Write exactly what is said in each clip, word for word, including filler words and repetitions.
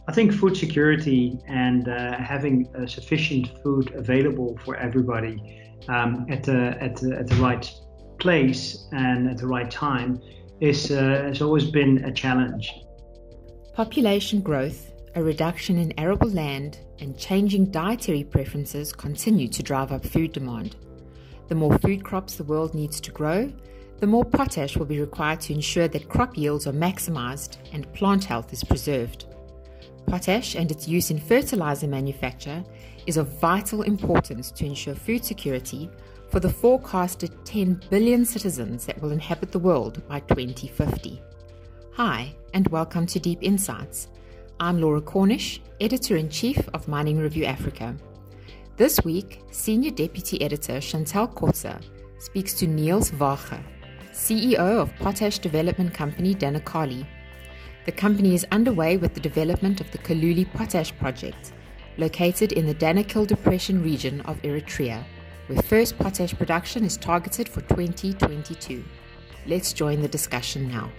I think food security and uh, having uh, sufficient food available for everybody um, at, the, at, the, at the right place and at the right time is, uh, has always been a challenge. Population growth, a reduction in arable land, and changing dietary preferences continue to drive up food demand. The more food crops the world needs to grow, the more potash will be required to ensure that crop yields are maximized and plant health is preserved. Potash and its use in fertilizer manufacture is of vital importance to ensure food security for the forecasted ten billion citizens that will inhabit the world by twenty fifty. Hi, and welcome to Deep Insights. I'm Laura Cornish, Editor-in-Chief of Mining Review Africa. This week, Senior Deputy Editor Chantal Kotze speaks to Niels Waage, C E O of potash development company Danakali. The company is underway with the development of the Kaluli Potash Project, located in the Danakil Depression region of Eritrea, where first potash production is targeted for twenty twenty-two. Let's join the discussion now.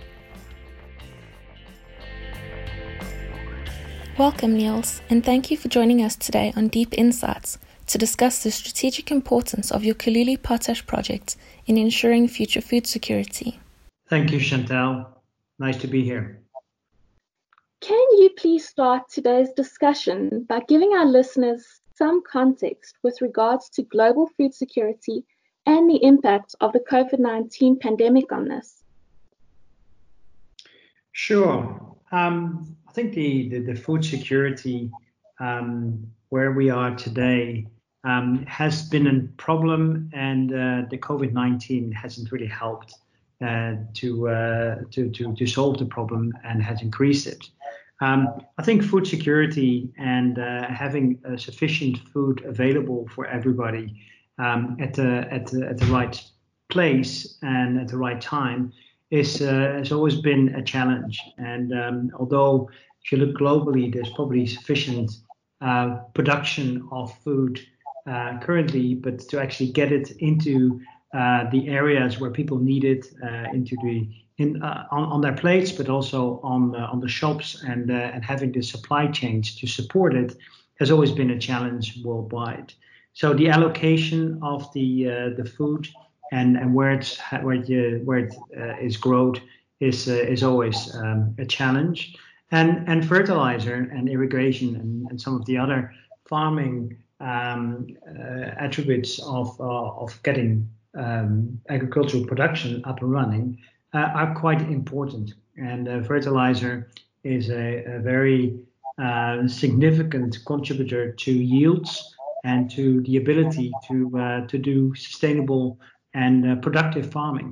Welcome, Niels, and thank you for joining us today on Deep Insights to discuss the strategic importance of your Kaluli Potash Project in ensuring future food security. Thank you, Chantal. Nice to be here. Can you please start today's discussion by giving our listeners some context with regards to global food security and the impact of the COVID nineteen pandemic on this? Sure. Um, I think the, the, the food security um, where we are today um, has been a problem, and uh, the COVID nineteen hasn't really helped uh, to, uh, to, to, to solve the problem and has increased it. Um, I think food security and uh, having uh, sufficient food available for everybody um, at, the, at, the, at the right place and at the right time is uh, has always been a challenge. And um, although if you look globally, there's probably sufficient uh, production of food uh, currently, but to actually get it into uh, the areas where people need it, uh, into the In, uh, on, on their plates, but also on uh, on the shops, and uh, and having the supply chains to support it has always been a challenge worldwide. So the allocation of the uh, the food and and where it's where it, uh, where it uh, is grown is uh, is always um, a challenge. And and fertilizer and irrigation and, and some of the other farming um, uh, attributes of uh, of getting um, agricultural production up and running Uh, are quite important, and uh, fertilizer is a, a very uh, significant contributor to yields and to the ability to uh, to do sustainable and uh, productive farming.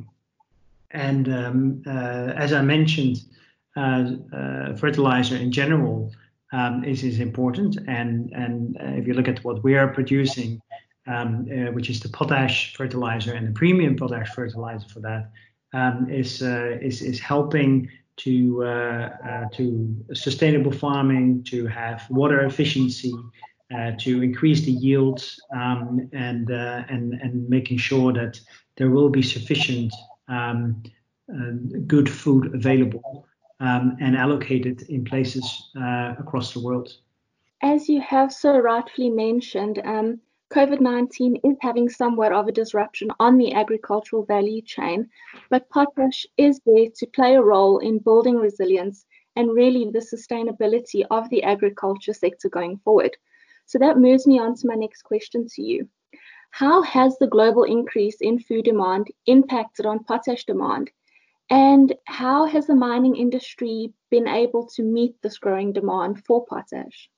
And um, uh, as I mentioned, uh, uh, fertilizer in general um, is is important. And and uh, if you look at what we are producing, um, uh, which is the potash fertilizer and the premium potash fertilizer for that. Um, is, uh, is is helping to uh, uh, to sustainable farming, to have water efficiency, uh, to increase the yields, um, and uh, and and making sure that there will be sufficient um, uh, good food available um, and allocated in places uh, across the world. As you have so rightfully mentioned, um, COVID nineteen is having somewhat of a disruption on the agricultural value chain, but potash is there to play a role in building resilience and really the sustainability of the agriculture sector going forward. So that moves me on to my next question to you. How has the global increase in food demand impacted on potash demand? And how has the mining industry been able to meet this growing demand for potash?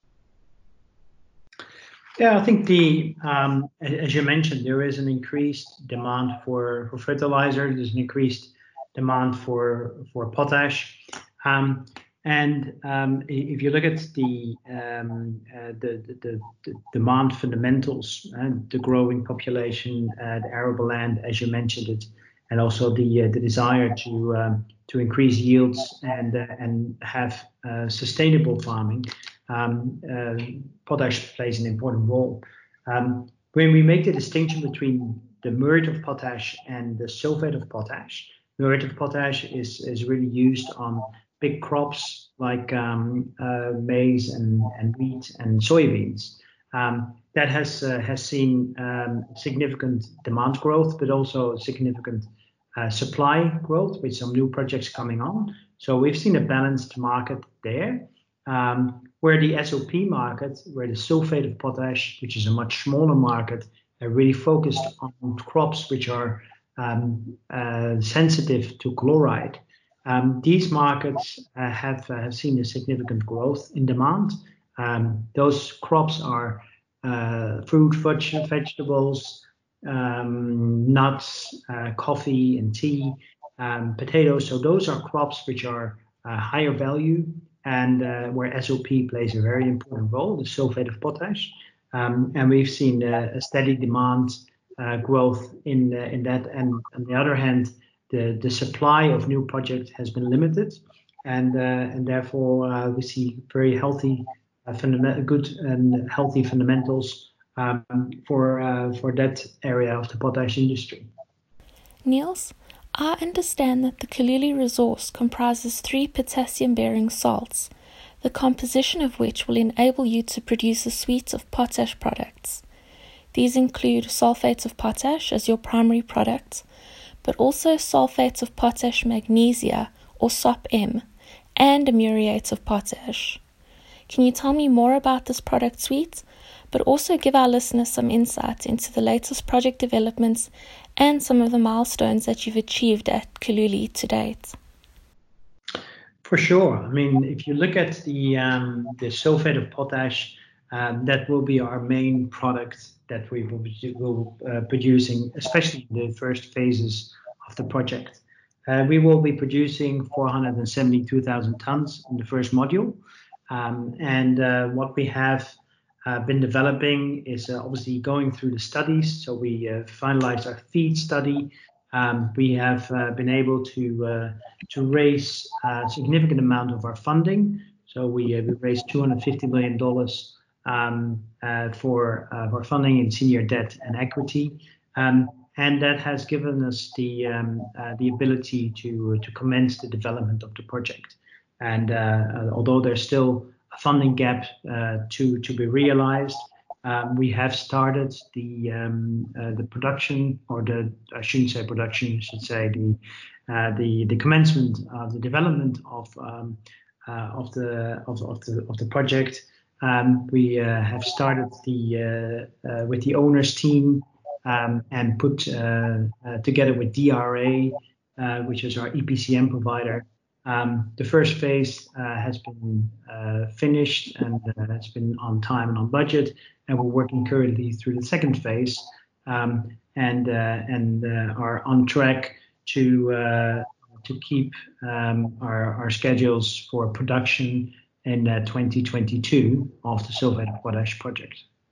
Yeah, I think the um, as you mentioned, there is an increased demand for, for fertilizer. There's an increased demand for for potash, um, and um, if you look at the um, uh, the, the, the demand fundamentals, uh, the growing population, uh, the arable land, as you mentioned it, and also the uh, the desire to um, to increase yields and uh, and have uh, sustainable farming. Um, uh, potash plays an important role. Um, when we make the distinction between the muriate of potash and the sulfate of potash, muriate of potash is, is really used on big crops like um, uh, maize and, and wheat and soybeans. Um, that has uh, has seen um, significant demand growth, but also significant uh, supply growth with some new projects coming on. So we've seen a balanced market there. Um, where the S O P market, where the sulfate of potash, which is a much smaller market, are really focused on crops which are um, uh, sensitive to chloride. Um, these markets uh, have, uh, have seen a significant growth in demand. Um, those crops are uh, fruit, veg- vegetables, um, nuts, uh, coffee and tea, um, potatoes. So those are crops which are uh, higher value, and uh, where S O P plays a very important role, the sulfate of potash. Um, and we've seen uh, a steady demand uh, growth in uh, in that. And on the other hand, the, the supply of new projects has been limited, and uh, and therefore uh, we see very healthy, uh, fundament- good and healthy fundamentals um, for uh, for that area of the potash industry. Niels, I understand that the Kaluli resource comprises three potassium-bearing salts, the composition of which will enable you to produce a suite of potash products. These include sulfate of potash as your primary product, but also sulfate of potash magnesia, or S O P M, and a muriate of potash. Can you tell me more about this product suite, but also give our listeners some insight into the latest project developments and some of the milestones that you've achieved at Kaluli to date? For sure. I mean, if you look at the um, the sulfate of potash, um, that will be our main product that we will be will, uh, producing, especially in the first phases of the project. Uh, we will be producing four hundred seventy-two thousand tons in the first module. Um, and uh, what we have uh, been developing is uh, obviously going through the studies. So we uh, finalized our FEED study. Um, we have uh, been able to uh, to raise a significant amount of our funding. So we, uh, we raised two hundred fifty million dollars um, uh, for uh, our funding in senior debt and equity. Um, and that has given us the um, uh, the ability to to commence the development of the project. And uh, although there's still a funding gap uh, to to be realized, um, we have started the um, uh, the production, or the I shouldn't say production, I should say the uh, the the commencement of the development of um, uh, of the of, of the of the project. Um, we uh, have started the uh, uh, with the owners team um, and put uh, uh, together with D R A, uh, which is our E P C M provider. Um, the first phase uh, has been uh, finished and uh, has been on time and on budget, and we're working currently through the second phase um, and uh, and uh, are on track to uh, to keep um, our, our schedules for production in uh, twenty twenty-two of the sulfate of potash project.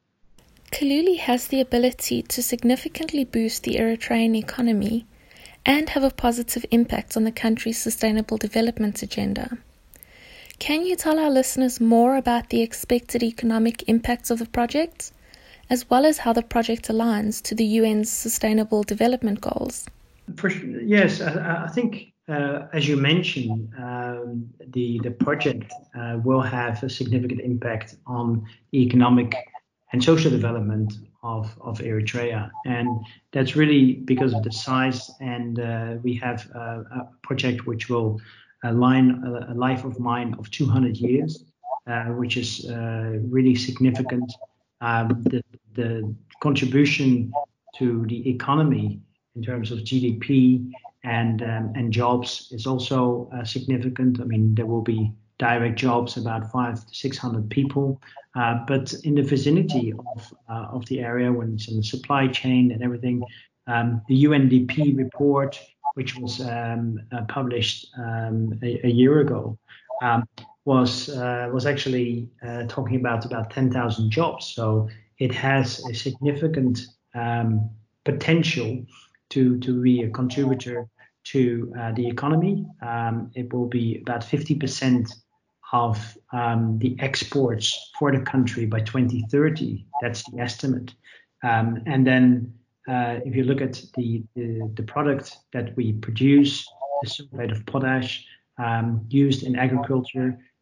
Kaluli has the ability to significantly boost the Eritrean economy and have a positive impact on the country's sustainable development agenda. Can you tell our listeners more about the expected economic impacts of the project, as well as how the project aligns to the U N's Sustainable Development Goals? For, yes, I, I think, uh, as you mentioned, um, the, the project uh, will have a significant impact on economic and social development of, of Eritrea. And that's really because of the size, and uh, we have a, a project which will align a, a life of mine of two hundred years, uh, which is uh, really significant. Um, the, the contribution to the economy in terms of G D P and um, and jobs is also uh, significant. I mean, there will be direct jobs, about five to six hundred people, uh, but in the vicinity of uh, of the area, when it's in the supply chain and everything, um, the U N D P report, which was um, uh, published um, a, a year ago, um, was uh, was actually uh, talking about about ten thousand jobs. So it has a significant um, potential to to be a contributor to uh, the economy. Um, it will be about fifty percent of um, the exports for the country by twenty thirty. That's the estimate. Um, and then uh, if you look at the, the, the product that we produce, the sulfate of potash um, used in agriculture,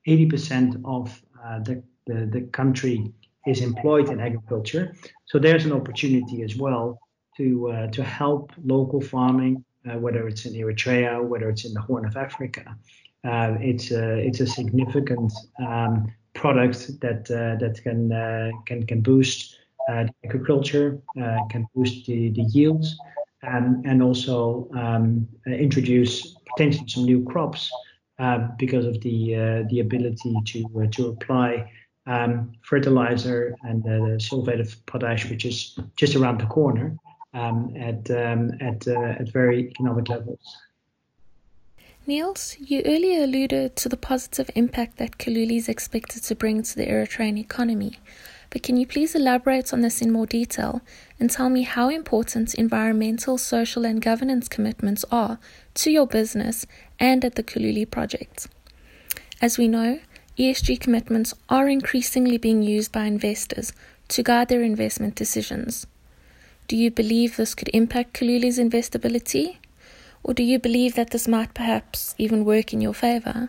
eighty percent of uh, the, the, the country is employed in agriculture. So there's an opportunity as well to uh, to help local farming, uh, whether it's in Eritrea, whether it's in the Horn of Africa. Uh, it's a it's a significant um, product that uh, that can uh, can can boost uh, agriculture, uh, can boost the, the yields, and and also um, introduce potentially some new crops uh, because of the uh, the ability to uh, to apply um, fertilizer and uh, the sulfate of potash, which is just around the corner, um, at um, at uh, at very economic levels. Niels, you earlier alluded to the positive impact that Kaluli is expected to bring to the Eritrean economy, but can you please elaborate on this in more detail and tell me how important environmental, social and governance commitments are to your business and at the Kaluli project? As we know, E S G commitments are increasingly being used by investors to guide their investment decisions. Do you believe this could impact Kaluli's investability? Or do you believe that this might perhaps even work in your favor?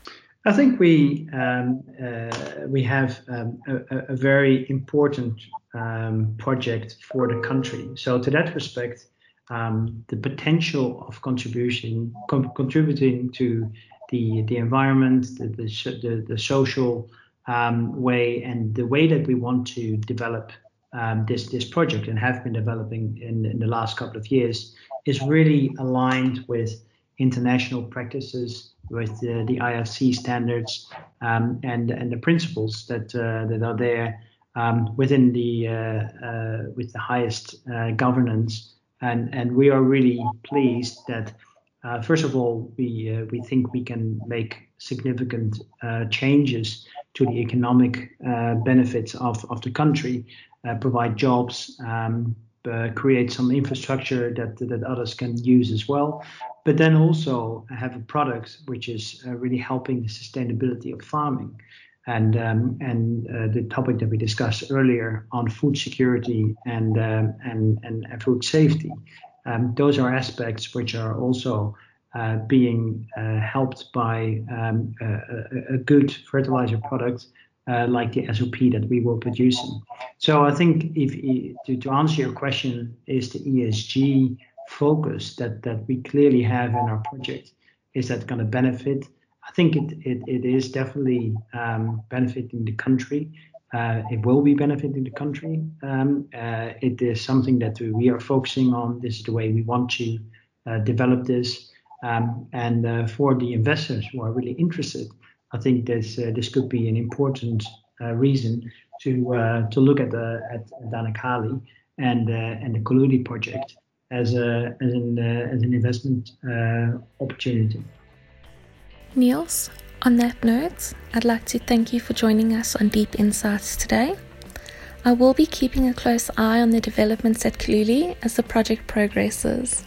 I think we um, uh, we have um, a, a very important um, project for the country. So to that respect, um, the potential of contribution, com- contributing to the the environment, the the, the, the social um, way, and the way that we want to develop um, this this project and have been developing in, in the last couple of years, is really aligned with international practices, with the, the I F C standards, um, and and the principles that uh, that are there um, within the uh, uh, with the highest uh, governance. And and we are really pleased that uh, first of all we uh, we think we can make significant uh, changes to the economic uh, benefits of of the country, uh, provide jobs. Um, Uh, create some infrastructure that that others can use as well, but then also have a product which is uh, really helping the sustainability of farming, and um, and uh, the topic that we discussed earlier on food security and um, and, and and food safety. Um, those are aspects which are also uh, being uh, helped by um, a, a good fertilizer product. Uh, like the S O P that we were producing. So I think if to, to answer your question, is the E S G focus that, that we clearly have in our project, is that going to benefit? I think it, it, it is definitely um, benefiting the country. Uh, it will be benefiting the country. Um, uh, it is something that we are focusing on. This is the way we want to uh, develop this. Um, and uh, for the investors who are really interested, I think this uh, this could be an important uh, reason to uh, to look at the at Danakali and uh, and the Kaluli project as a as an uh, as an investment uh, opportunity. Niels, on that note, I'd like to thank you for joining us on Deep Insights today. I will be keeping a close eye on the developments at Kaluli as the project progresses.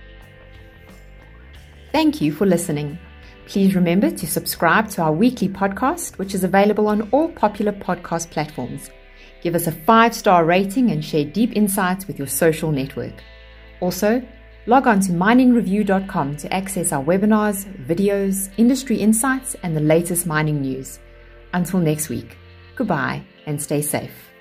Thank you for listening. Please remember to subscribe to our weekly podcast, which is available on all popular podcast platforms. Give us a five-star rating and share deep insights with your social network. Also, log on to mining review dot com to access our webinars, videos, industry insights, and the latest mining news. Until next week, goodbye and stay safe.